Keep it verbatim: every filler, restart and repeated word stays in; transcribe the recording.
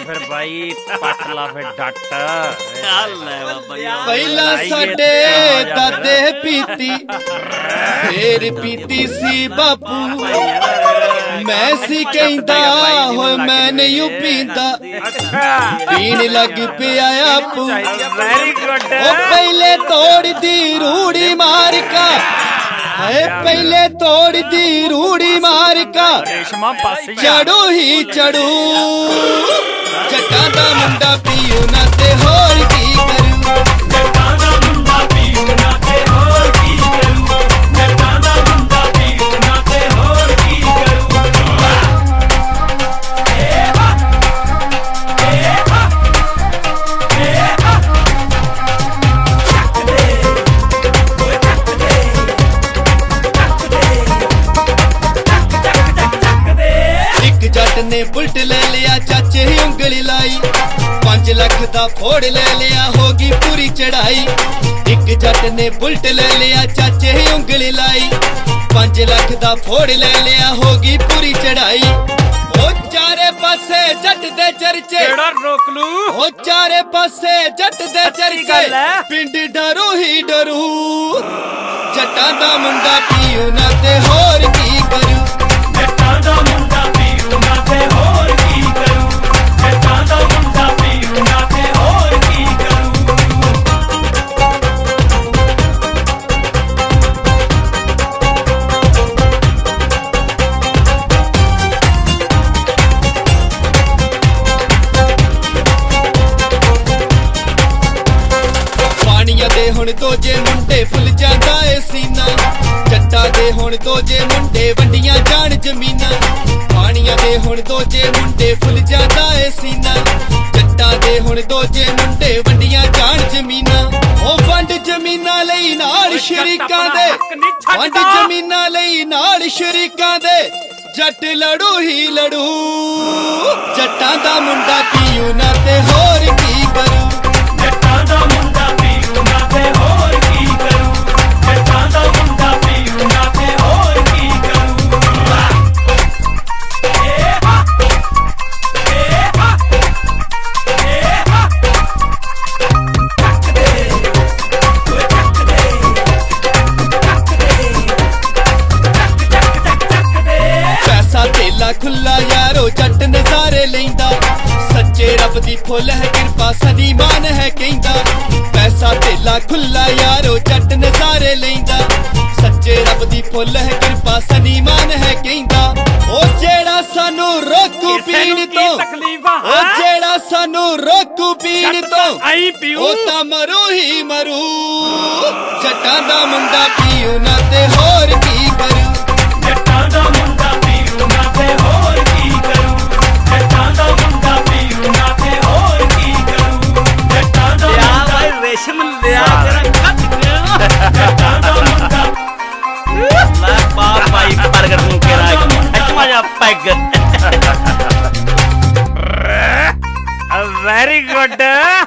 फिर भाई पट ला फिर डट पहला साडे दादे पीती फिर पीती सी बापू मैं सी कहंदा हो मैं नहीं पींदा पीन लग पिया आपू ओ पहले तोड़ दी रूड़ी मार का है पहले तोड़ दी रूड़ी मार का चढ़ो ही चढ़ू जटा दा मुंडा पीऊ ना ते होर की करू जटा दा मुंडा पीऊ ना ते होर की करू जटा दा मुंडा पीऊ ना ते होर की करू ए हा ए हा ए हा चक दे ओए चक दे चक दे चक चक चक चक दे एक जट ने बुलट ले लिया चाचे ही उंगली लाई पांच लाख दा फोड़ ले लिया होगी पूरी चढ़ाई एक जट ने बुलट ले लिया चाचे ही उंगली लाई पांच लाख दा फोड़ ले लिया होगी पूरी चढ़ाई ओ चारे पासे जट दे चर्चे रोक लू ओ चारे पासे जट दे चर्चे पिंड डरू ही डरू जटा दा मुंडा पीऊ ना ते होर की करू जटा दा मुंडा पीऊ ना ते होर की करू जटा दा मुंडा पीऊ ना ते होर की करू पानिया दे हुण दोजे मुंडे फुल जांदा ए सीना जट्टा दे हुण दोजे मुंडे वंडियां जान जमीना पानिया दे हुण दोजे मुंडे फुल जांदा ए सीना जट्टा दे हुण दोजे मुंडे वंडियां जान जमीना ओ वंड जमीना लई नाल शरीकां दे वंड जमीना लई नाल शरीकां दे जट लड़ू ही लड़ू जट्टां दा मुंडा पीऊ ना ते होर की करू जट्टां दा मुंडा पीऊ ना ते होर की करू जट्टां दा मुंडा पीऊ ना ते होर की करू ए हा ए हा ए हा चक दे ओए चक दे चक दे चक चक चक चक दे पैसा तेला खुला यारो जट नज़ारे लैंदा सच्चे रब दी फुल है कृपा सदी मान है कहंदा पैसा तेला खुला यारो जट नज़ारे लैंदा सच्चे रब दी फुल है कृपा सदी मान है कहंदा ओ जेड़ा सानू रोकू पीण तो ओ जेड़ा सानू रोकू पीण तो ओ ता मरू ही मरू जट्टां दा मुंडा पीऊ ना ते होर की करू जट्टां दा मुंडा पीऊ ना ते होर की करू जट्टां दा मुंडा पीऊ ना ते होर की करू जट्टां दा मुंडा रेशम लिया जट्टां दा मुंडा ला बाप भाई बर्गर नु के राख मजा पैग वेरी गुड